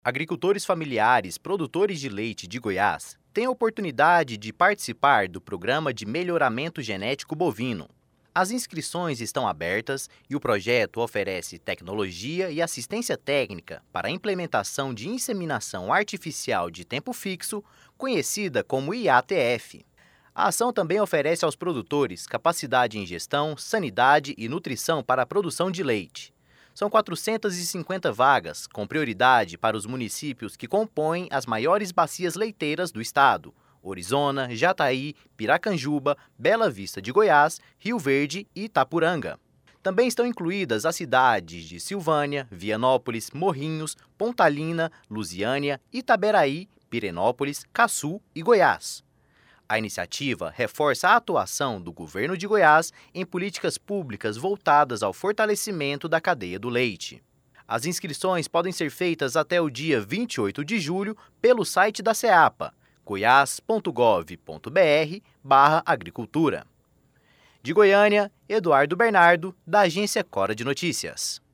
Agricultores familiares produtores de leite de Goiás têm a oportunidade de participar do Programa de Melhoramento Genético Bovino. As inscrições estão abertas e o projeto oferece tecnologia e assistência técnica para a implementação de inseminação artificial de tempo fixo, conhecida como IATF. A ação também oferece aos produtores capacidade em gestão, sanidade e nutrição para a produção de leite. São 450 vagas, com prioridade para os municípios que compõem as maiores bacias leiteiras do estado: Orizona, Jataí, Piracanjuba, Bela Vista de Goiás, Rio Verde e Itapuranga. Também estão incluídas as cidades de Silvânia, Vianópolis, Morrinhos, Pontalina, Lusiânia, Itaberaí, Pirenópolis, Caçu e Goiás. A iniciativa reforça a atuação do governo de Goiás em políticas públicas voltadas ao fortalecimento da cadeia do leite. As inscrições podem ser feitas até o dia 28 de julho pelo site da CEAPA, goias.gov.br/agricultura. De Goiânia, Eduardo Bernardo, da Agência Cora de Notícias.